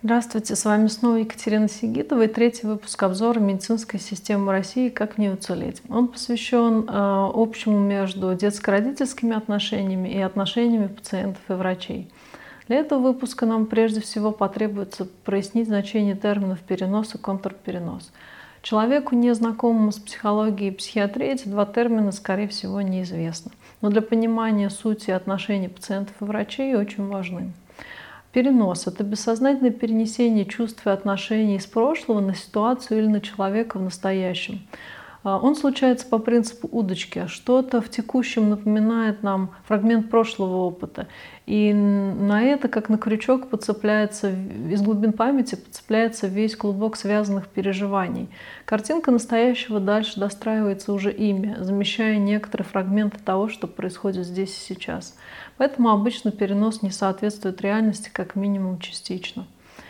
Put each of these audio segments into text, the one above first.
Здравствуйте, с вами снова Екатерина Сигитова и третий выпуск обзора медицинской системы России «Как в ней уцелеть». Он посвящен общему между детско-родительскими отношениями и отношениями пациентов и врачей. Для этого выпуска нам прежде всего потребуется прояснить значение терминов перенос и контрперенос. Человеку, незнакомому с психологией и психиатрией, эти два термина, скорее всего, неизвестны. Но для понимания сути отношений пациентов и врачей очень важны. Перенос – это бессознательное перенесение чувств и отношений из прошлого на ситуацию или на человека в настоящем. Он случается по принципу удочки. Что-то в текущем напоминает нам фрагмент прошлого опыта. И на это, как на крючок, подцепляется из глубин памяти, подцепляется весь клубок связанных переживаний. Картинка настоящего дальше достраивается уже ими, замещая некоторые фрагменты того, что происходит здесь и сейчас. Поэтому обычно перенос не соответствует реальности, как минимум частично.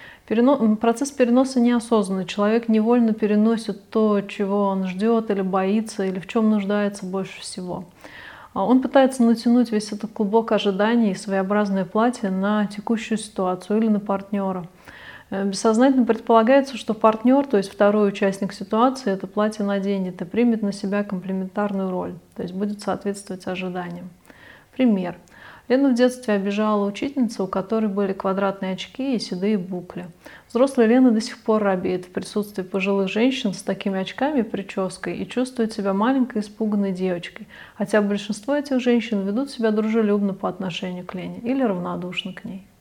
Процесс переноса неосознанный. Человек невольно переносит то, чего он ждет или боится, или в чем нуждается больше всего. Он пытается натянуть весь этот клубок ожиданий и своеобразное платье на текущую ситуацию или на партнера. Бессознательно предполагается, что партнер, то есть второй участник ситуации, это платье наденет и примет на себя комплементарную роль, то есть будет соответствовать ожиданиям. Пример. Лену в детстве обижала учительница, у которой были квадратные очки и седые букли. Взрослая Лена до сих пор робеет в присутствии пожилых женщин с такими очками и прической и чувствует себя маленькой испуганной девочкой, хотя большинство этих женщин ведут себя дружелюбно по отношению к Лене или равнодушно к ней.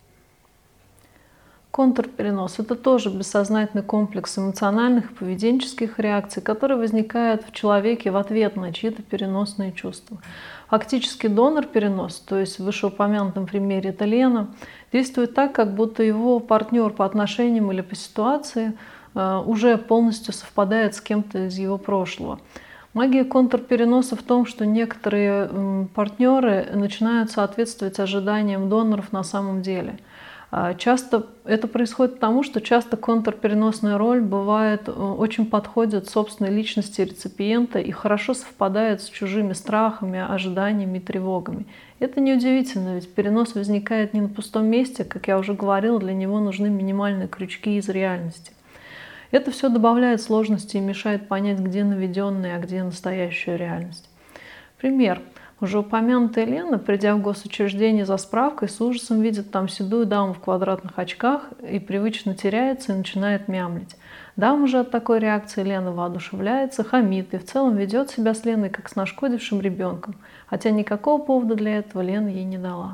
Контрперенос – это тоже бессознательный комплекс эмоциональных и поведенческих реакций, которые возникают в человеке в ответ на чьи-то переносные чувства. Фактически донор-перенос, то есть в вышеупомянутом примере это Лена, действует так, как будто его партнер по отношениям или по ситуации уже полностью совпадает с кем-то из его прошлого. Магия контрпереноса в том, что некоторые партнеры начинают соответствовать ожиданиям доноров на самом деле. Часто это происходит потому, что часто контрпереносная роль бывает очень подходит собственной личности реципиента и хорошо совпадает с чужими страхами, ожиданиями и тревогами. Это неудивительно, ведь перенос возникает не на пустом месте, как я уже говорила, для него нужны минимальные крючки из реальности. Это все добавляет сложности и мешает понять, где наведенная, а где настоящая реальность. Пример. Уже упомянутая Лена, придя в госучреждение за справкой, с ужасом видит там седую даму в квадратных очках и привычно теряется и начинает мямлить. Дама же от такой реакции Лена воодушевляется, хамит и в целом ведет себя с Леной как с нашкодившим ребенком, хотя никакого повода для этого Лена ей не дала.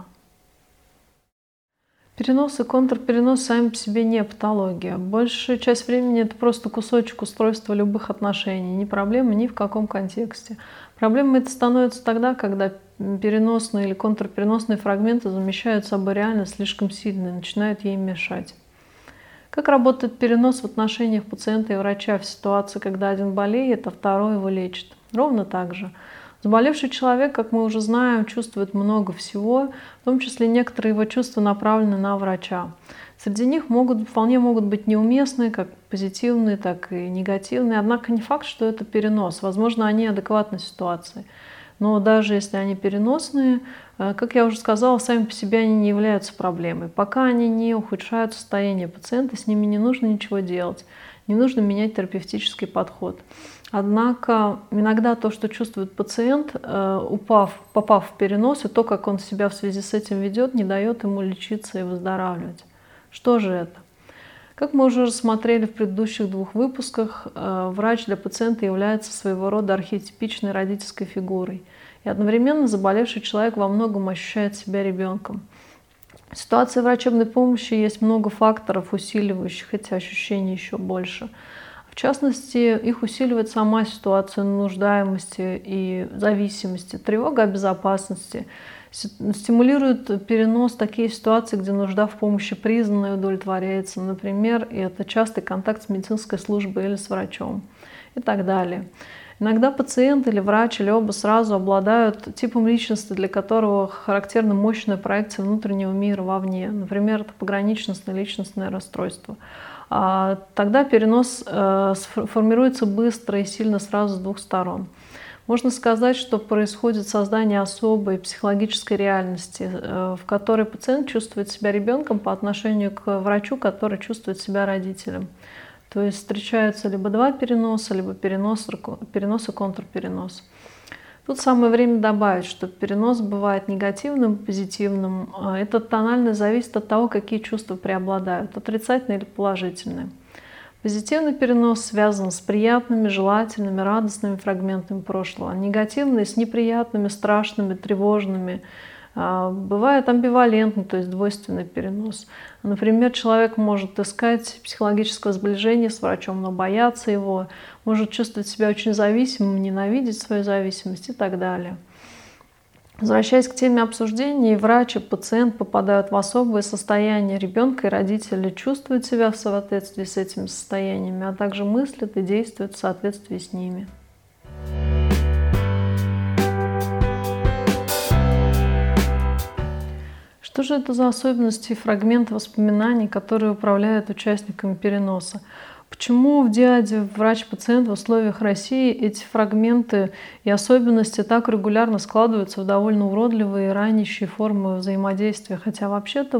Перенос и контрперенос сами по себе не патология. Большая часть времени это просто кусочек устройства любых отношений, не проблема ни в каком контексте. Проблемой это становится тогда, когда переносные или контрпереносные фрагменты замещают собой реальность слишком сильно и начинают ей мешать. Как работает перенос в отношениях пациента и врача в ситуации, когда один болеет, а второй его лечит? Ровно так же. Заболевший человек, как мы уже знаем, чувствует много всего, в том числе некоторые его чувства направлены на врача. Среди них вполне могут быть неуместные, как позитивные, так и негативные, однако не факт, что это перенос. Возможно, они адекватны ситуации. Но даже если они переносные, как я уже сказала, сами по себе они не являются проблемой. Пока они не ухудшают состояние пациента, с ними не нужно ничего делать, не нужно менять терапевтический подход. Однако иногда то, что чувствует пациент, попав в перенос, и то, как он себя в связи с этим ведет, не дает ему лечиться и выздоравливать. Что же это? Как мы уже рассмотрели в предыдущих двух выпусках, врач для пациента является своего рода архетипичной родительской фигурой. И одновременно заболевший человек во многом ощущает себя ребенком. В ситуации врачебной помощи есть много факторов, усиливающих эти ощущения еще больше. В частности, их усиливает сама ситуация нуждаемости и зависимости, тревога о безопасности, стимулирует перенос такие ситуации, где нужда в помощи признана и удовлетворяется. Например, это частый контакт с медицинской службой или с врачом и так далее. Иногда пациент или врач, или оба сразу обладают типом личности, для которого характерна мощная проекция внутреннего мира вовне. Например, это пограничностное личностное расстройство. Тогда перенос формируется быстро и сильно сразу с двух сторон. Можно сказать, что происходит создание особой психологической реальности, в которой пациент чувствует себя ребенком по отношению к врачу, который чувствует себя родителем. То есть встречаются либо два переноса, либо перенос и контрперенос. Тут самое время добавить, что перенос бывает негативным и позитивным. Это тонально зависит от того, какие чувства преобладают, отрицательные или положительные. Позитивный перенос связан с приятными, желательными, радостными фрагментами прошлого, негативный с неприятными, страшными, тревожными. Бывает амбивалентный, то есть двойственный перенос. Например, человек может искать психологического сближения с врачом, но бояться его, может чувствовать себя очень зависимым, ненавидеть свою зависимость и так далее. Возвращаясь к теме обсуждения, врач и пациент попадают в особое состояние. Ребенка и родители чувствуют себя в соответствии с этими состояниями, а также мыслят и действуют в соответствии с ними. Что же это за особенности и фрагменты воспоминаний, которые управляют участниками переноса? Почему в диаде врач-пациент в условиях России эти фрагменты и особенности так регулярно складываются в довольно уродливые ранящие формы взаимодействия? Хотя вообще-то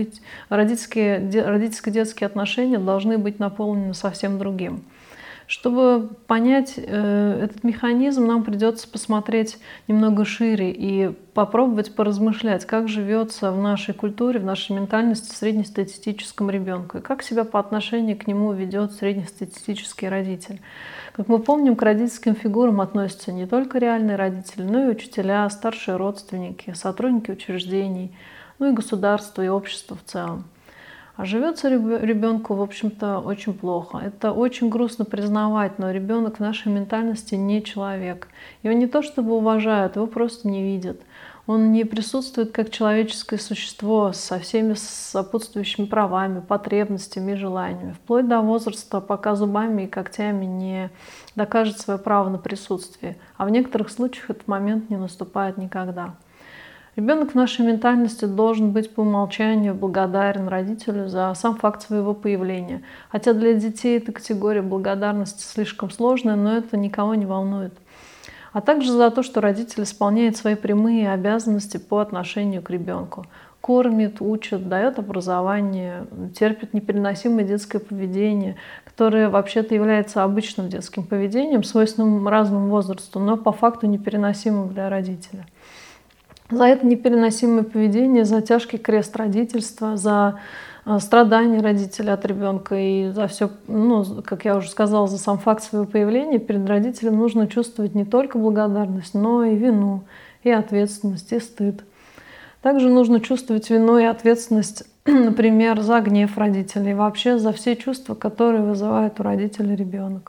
родительско-детские отношения должны быть наполнены совсем другим. Чтобы понять этот механизм, нам придется посмотреть немного шире и попробовать поразмышлять, как живется в нашей культуре, в нашей ментальности среднестатистическому ребенку, и как себя по отношению к нему ведет среднестатистический родитель. Как мы помним, к родительским фигурам относятся не только реальные родители, но и учителя, старшие родственники, сотрудники учреждений, ну и государство, и общество в целом. А живется ребенку, в общем-то, очень плохо. Это очень грустно признавать, но ребенок в нашей ментальности не человек. Его не то чтобы уважают, его просто не видят. Он не присутствует как человеческое существо со всеми сопутствующими правами, потребностями и желаниями, вплоть до возраста, пока зубами и когтями не докажет свое право на присутствие. А в некоторых случаях этот момент не наступает никогда. Ребенок в нашей ментальности должен быть по умолчанию благодарен родителю за сам факт своего появления. Хотя для детей эта категория благодарности слишком сложная, но это никого не волнует. А также за то, что родитель исполняет свои прямые обязанности по отношению к ребенку. Кормит, учит, дает образование, терпит непереносимое детское поведение, которое вообще-то является обычным детским поведением, свойственным разному возрасту, но по факту непереносимым для родителя. За это непереносимое поведение, за тяжкий крест родительства, за страдания родителя от ребенка и за все, как я уже сказала, за сам факт своего появления перед родителем нужно чувствовать не только благодарность, но и вину, и ответственность, и стыд. Также нужно чувствовать вину и ответственность, например, за гнев родителей, и вообще за все чувства, которые вызывает у родителя ребенок.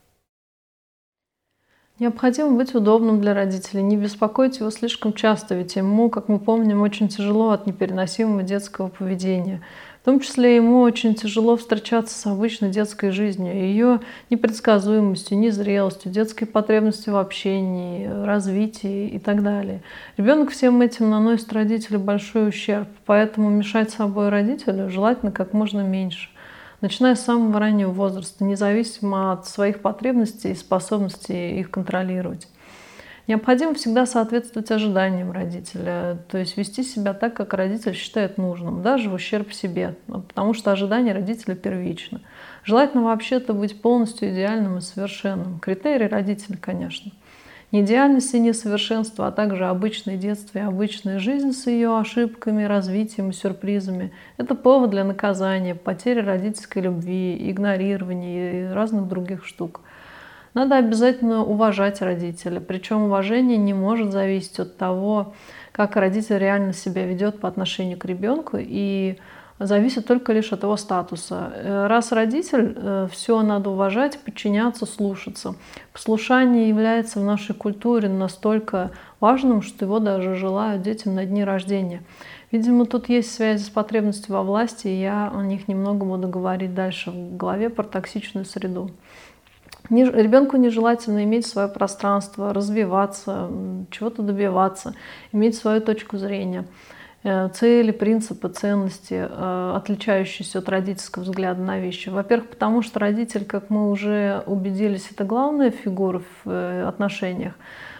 Необходимо быть удобным для родителей, не беспокоить его слишком часто, ведь ему, как мы помним, очень тяжело от непереносимого детского поведения. В том числе ему очень тяжело встречаться с обычной детской жизнью, ее непредсказуемостью, незрелостью, детской потребностью в общении, развитии и так далее. Ребенок всем этим наносит родителю большой ущерб, поэтому мешать собой родителю желательно как можно меньше, начиная с самого раннего возраста, независимо от своих потребностей и способностей их контролировать. Необходимо всегда соответствовать ожиданиям родителя, то есть вести себя так, как родитель считает нужным, даже в ущерб себе, потому что ожидания родителя первичны. Желательно вообще-то быть полностью идеальным и совершенным. Критерий родителя, конечно. Не идеальность и несовершенство, а также обычное детство и обычная жизнь с ее ошибками, развитием и сюрпризами – это повод для наказания, потери родительской любви, игнорирования и разных других штук. Надо обязательно уважать родителя, причем уважение не может зависеть от того, как родитель реально себя ведет по отношению к ребенку, и зависит только лишь от его статуса. Раз родитель, все надо уважать, подчиняться, слушаться. Послушание является в нашей культуре настолько важным, что его даже желают детям на дни рождения. Видимо, тут есть связь с потребностью во власти, и я о них немного буду говорить дальше в главе про токсичную среду. Ребенку нежелательно иметь свое пространство, развиваться, чего-то добиваться, иметь свою точку зрения. цели, принципы, ценности, отличающиеся от родительского взгляда на вещи. Во-первых, потому что родитель, как мы уже убедились, это главная фигура в отношениях.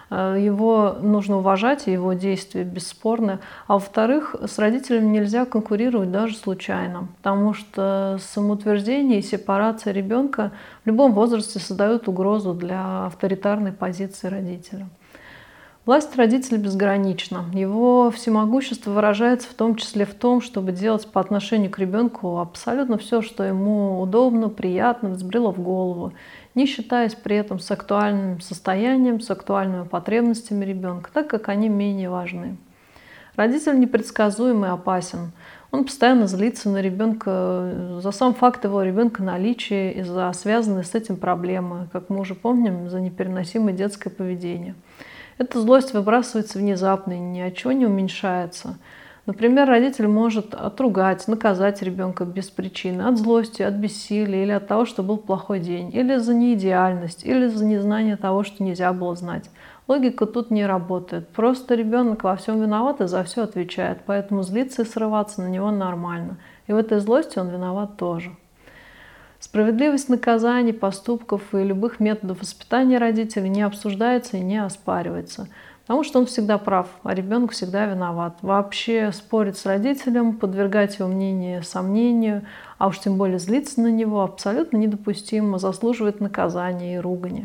Его нужно уважать, и его действия бесспорны. А во-вторых, с родителем нельзя конкурировать даже случайно, потому что самоутверждение и сепарация ребенка в любом возрасте создают угрозу для авторитарной позиции родителя. Власть родителя безгранична. Его всемогущество выражается в том числе в том, чтобы делать по отношению к ребенку абсолютно все, что ему удобно, приятно, взбрело в голову, не считаясь при этом с актуальным состоянием, с актуальными потребностями ребенка, так как они менее важны. Родитель непредсказуем и опасен. Он постоянно злится на ребенка за сам факт его ребенка наличия и за связанные с этим проблемы, как мы уже помним, за непереносимое детское поведение. Эта злость выбрасывается внезапно и ни от чего не уменьшается. Например, родитель может отругать, наказать ребенка без причины, от злости, от бессилия или от того, что был плохой день, или за неидеальность, или за незнание того, что нельзя было знать. Логика тут не работает. Просто ребенок во всем виноват и за все отвечает, поэтому злиться и срываться на него нормально. И в этой злости он виноват тоже. Справедливость наказаний, поступков и любых методов воспитания родителей не обсуждается и не оспаривается, потому что он всегда прав, а ребенок всегда виноват. Вообще спорить с родителем, подвергать его мнение сомнению, а уж тем более злиться на него абсолютно недопустимо, заслуживает наказания и ругани.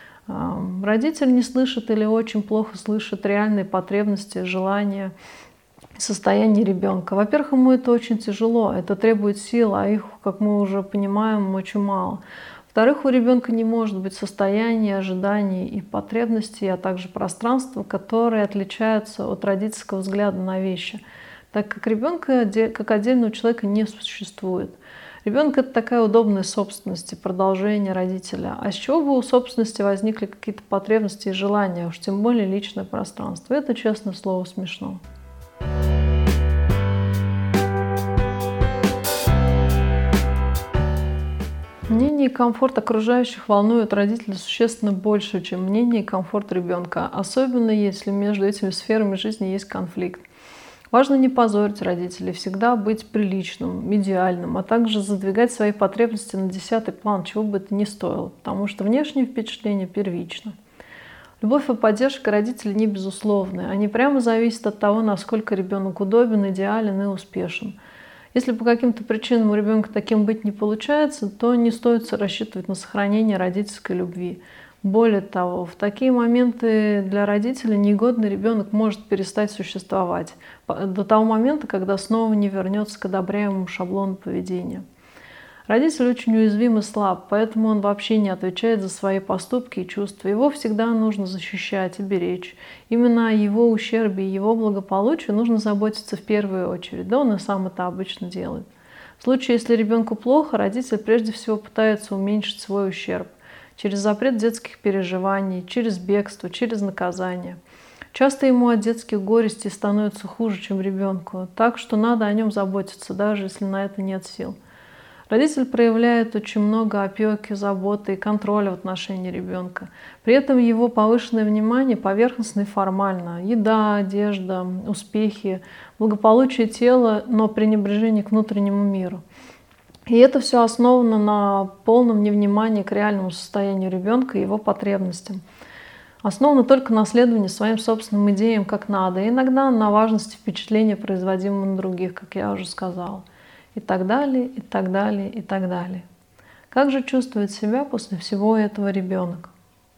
Родитель не слышит или очень плохо слышит реальные потребности, желания, состояние ребенка. Во-первых, ему это очень тяжело, это требует сил, а их, как мы уже понимаем, очень мало. Во-вторых, у ребенка не может быть состояния, ожиданий и потребностей, а также пространства, которые отличаются от родительского взгляда на вещи, так как ребенка как отдельного человека не существует. Ребенок — это такая удобная собственность, продолжение родителя. А с чего бы у собственности возникли какие-то потребности и желания, уж тем более личное пространство? Это, честное слово, смешно. Мнение и комфорт окружающих волнуют родителей существенно больше, чем мнение и комфорт ребенка, особенно если между этими сферами жизни есть конфликт. Важно не позорить родителей, всегда быть приличным, идеальным, а также задвигать свои потребности на 10-й план, чего бы это ни стоило, потому что внешнее впечатление первично. Любовь и поддержка родителей не безусловны, они прямо зависят от того, насколько ребенок удобен, идеален и успешен. Если по каким-то причинам у ребенка таким быть не получается, то не стоит рассчитывать на сохранение родительской любви. Более того, в такие моменты для родителя негодный ребенок может перестать существовать до того момента, когда снова не вернется к одобряемому шаблону поведения. Родитель очень уязвим и слаб, поэтому он вообще не отвечает за свои поступки и чувства. Его всегда нужно защищать и беречь. Именно о его ущербе и его благополучии нужно заботиться в первую очередь. Да он и сам это обычно делает. В случае, если ребенку плохо, родитель прежде всего пытается уменьшить свой ущерб через запрет детских переживаний, через бегство, через наказание. Часто ему от детских горестей становится хуже, чем ребенку, так что надо о нем заботиться, даже если на это нет сил. Родитель проявляет очень много опеки, заботы и контроля в отношении ребенка. При этом его повышенное внимание поверхностно и формально. Еда, одежда, успехи, благополучие тела, но пренебрежение к внутреннему миру. И это все основано на полном невнимании к реальному состоянию ребенка и его потребностям. Основано только на следовании своим собственным идеям как надо, и иногда на важности впечатления, производимого на других, как я уже сказала. И так далее, и так далее, и так далее. Как же чувствует себя после всего этого ребенок?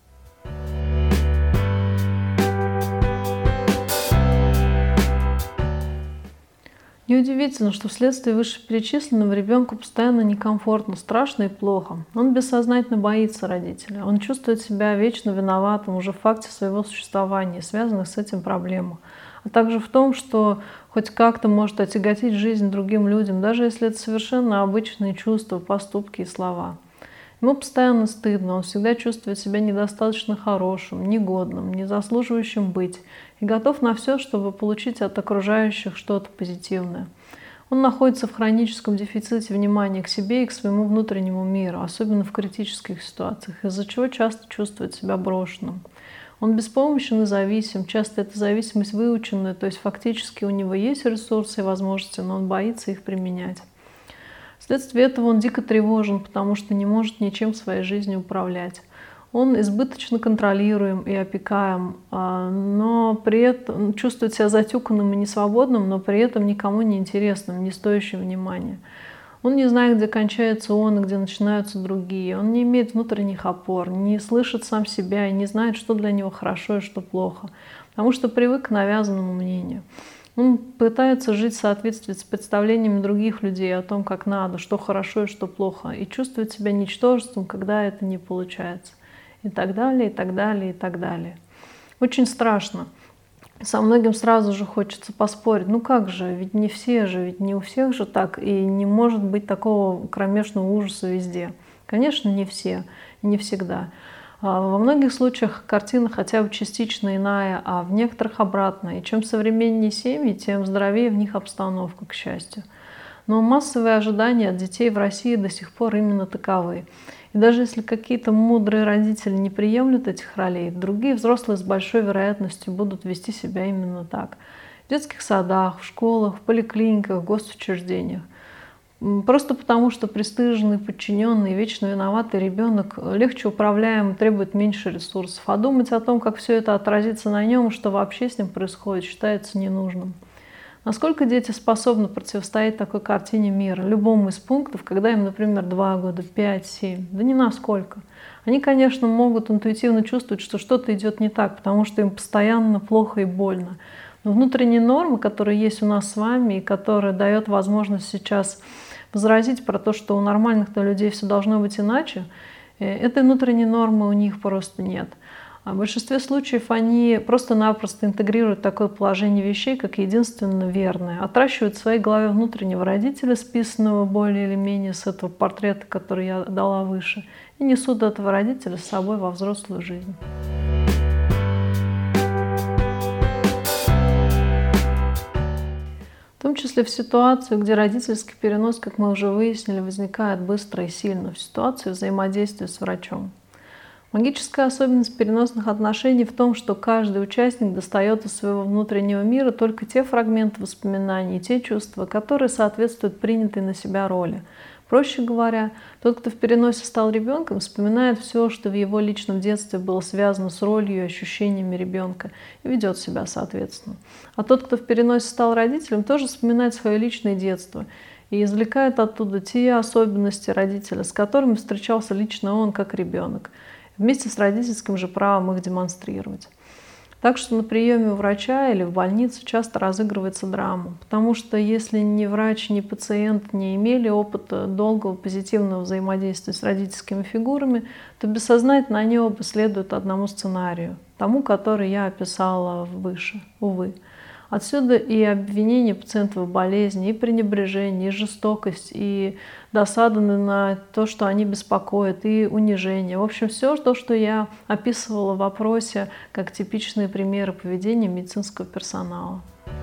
Неудивительно, что вследствие вышеперечисленного ребенку постоянно некомфортно, страшно и плохо. Он бессознательно боится родителя. Он чувствует себя вечно виноватым уже в факте своего существования, связанных с этим проблемах. А также в том, что хоть как-то может отяготить жизнь другим людям, даже если это совершенно обычные чувства, поступки и слова. Ему постоянно стыдно, он всегда чувствует себя недостаточно хорошим, негодным, не заслуживающим быть и готов на все, чтобы получить от окружающих что-то позитивное. Он находится в хроническом дефиците внимания к себе и к своему внутреннему миру, особенно в критических ситуациях, из-за чего часто чувствует себя брошенным. Он беспомощен и зависим. Часто эта зависимость выученная, то есть фактически у него есть ресурсы и возможности, но он боится их применять. Вследствие этого он дико тревожен, потому что не может ничем в своей жизни управлять. Он избыточно контролируем и опекаем, но при этом чувствует себя затюканным и несвободным, но при этом никому не интересным, не стоящим внимания. Он не знает, где кончается он и где начинаются другие. Он не имеет внутренних опор, не слышит сам себя и не знает, что для него хорошо и что плохо, потому что привык к навязанному мнению. Он пытается жить в соответствии с представлениями других людей о том, как надо, что хорошо и что плохо, и чувствует себя ничтожеством, когда это не получается. И так далее, и так далее, и так далее. Очень страшно. Со многим сразу же хочется поспорить. Ну как же, ведь не все же, ведь не у всех же так, и не может быть такого кромешного ужаса везде. Конечно, не все, не всегда. Во многих случаях картина хотя бы частично иная, а в некоторых обратно. И чем современнее семьи, тем здоровее в них обстановка, к счастью. Но массовые ожидания от детей в России до сих пор именно таковы. И даже если какие-то мудрые родители не приемлют этих ролей, другие взрослые с большой вероятностью будут вести себя именно так. В детских садах, в школах, в поликлиниках, в госучреждениях. Просто потому, что пристыженный, подчиненный, вечно виноватый ребенок легче управляем, требует меньше ресурсов. А думать о том, как все это отразится на нем, что вообще с ним происходит, считается ненужным. Насколько дети способны противостоять такой картине мира, любому из пунктов, когда им, например, 2 года, 5, 7? Да ни насколько. Они, конечно, могут интуитивно чувствовать, что что-то идет не так, потому что им постоянно плохо и больно. Но внутренние нормы, которые есть у нас с вами, и которые дают возможность сейчас возразить про то, что у нормальных-то людей все должно быть иначе, этой внутренней нормы у них просто нет. А в большинстве случаев они просто-напросто интегрируют такое положение вещей как единственно верное, отращивают в своей голове внутреннего родителя, списанного более или менее с этого портрета, который я дала выше, и несут этого родителя с собой во взрослую жизнь. В том числе в ситуацию, где родительский перенос, как мы уже выяснили, возникает быстро и сильно, в ситуации взаимодействия с врачом. Магическая особенность переносных отношений в том, что каждый участник достает из своего внутреннего мира только те фрагменты воспоминаний, те чувства, которые соответствуют принятой на себя роли. Проще говоря, тот, кто в переносе стал ребенком, вспоминает все, что в его личном детстве было связано с ролью и ощущениями ребенка, и ведет себя соответственно. А тот, кто в переносе стал родителем, тоже вспоминает свое личное детство и извлекает оттуда те особенности родителя, с которыми встречался лично он как ребенок, вместе с родительским же правом их демонстрировать. Так что на приеме у врача или в больнице часто разыгрывается драма, потому что если ни врач, ни пациент не имели опыта долгого позитивного взаимодействия с родительскими фигурами, то бессознательно они оба следуют одному сценарию, тому, который я описала выше, увы. Отсюда и обвинение пациентов в болезни, и пренебрежение, и жестокость, и досада на то, что они беспокоят, и унижение. В общем, все то, что я описывала в вопросе, как типичные примеры поведения медицинского персонала.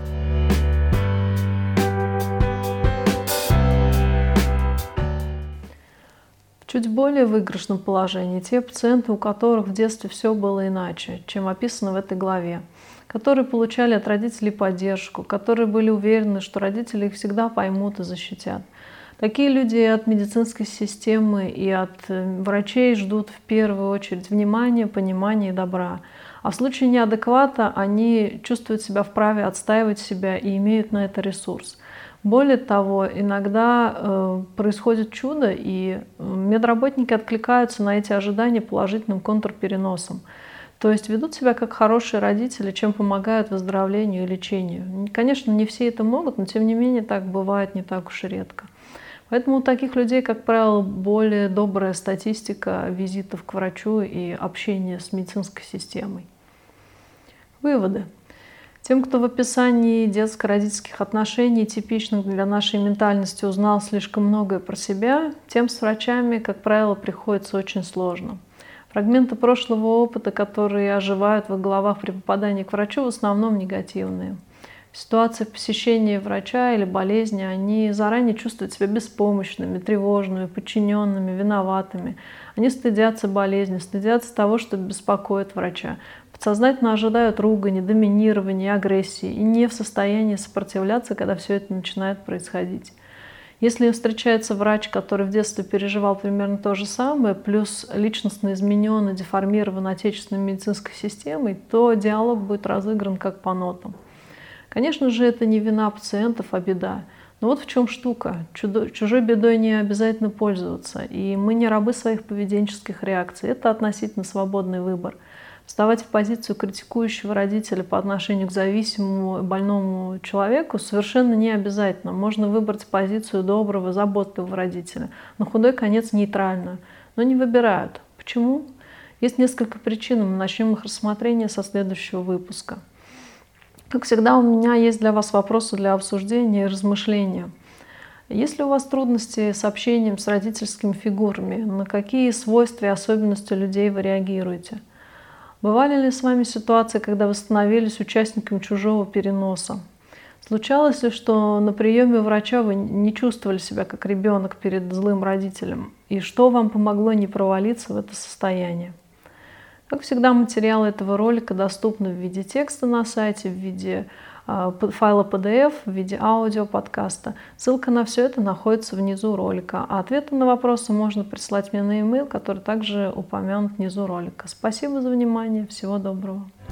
В чуть более выигрышном положении те пациенты, у которых в детстве все было иначе, чем описано в этой главе, которые получали от родителей поддержку, которые были уверены, что родители их всегда поймут и защитят. Такие люди и от медицинской системы, и от врачей ждут в первую очередь внимания, понимания и добра. А в случае неадеквата они чувствуют себя вправе отстаивать себя и имеют на это ресурс. Более того, иногда происходит чудо, и медработники откликаются на эти ожидания положительным контрпереносом. То есть ведут себя как хорошие родители, чем помогают выздоровлению и лечению. Конечно, не все это могут, но тем не менее так бывает не так уж и редко. Поэтому у таких людей, как правило, более добрая статистика визитов к врачу и общения с медицинской системой. Выводы. Тем, кто в описании детско-родительских отношений, типичных для нашей ментальности, узнал слишком многое про себя, тем с врачами, как правило, приходится очень сложно. Фрагменты прошлого опыта, которые оживают в их головах при попадании к врачу, в основном негативные. В ситуации посещения врача или болезни они заранее чувствуют себя беспомощными, тревожными, подчиненными, виноватыми. Они стыдятся болезни, стыдятся того, что беспокоит врача. Подсознательно ожидают ругани, доминирования, агрессии и не в состоянии сопротивляться, когда все это начинает происходить. Если им встречается врач, который в детстве переживал примерно то же самое, плюс личностно изменен и деформирован отечественной медицинской системой, то диалог будет разыгран как по нотам. Конечно же, это не вина пациентов, а беда. Но вот в чем штука. Чужой бедой не обязательно пользоваться. И мы не рабы своих поведенческих реакций. Это относительно свободный выбор. Вставать в позицию критикующего родителя по отношению к зависимому и больному человеку совершенно не обязательно. Можно выбрать позицию доброго, заботливого родителя. На худой конец нейтральную. Но не выбирают. Почему? Есть несколько причин. Мы начнем их рассмотрение со следующего выпуска. Как всегда, у меня есть для вас вопросы для обсуждения и размышления. Есть ли у вас трудности с общением с родительскими фигурами? На какие свойства и особенности людей вы реагируете? Бывали ли с вами ситуации, когда вы становились участником чужого переноса? Случалось ли, что на приеме у врача вы не чувствовали себя как ребенок перед злым родителем? И что вам помогло не провалиться в это состояние? Как всегда, материалы этого ролика доступны в виде текста на сайте, в виде файла PDF, в виде аудиоподкаста. Ссылка на все это находится внизу ролика. А ответы на вопросы можно прислать мне на e-mail, который также упомянут внизу ролика. Спасибо за внимание. Всего доброго.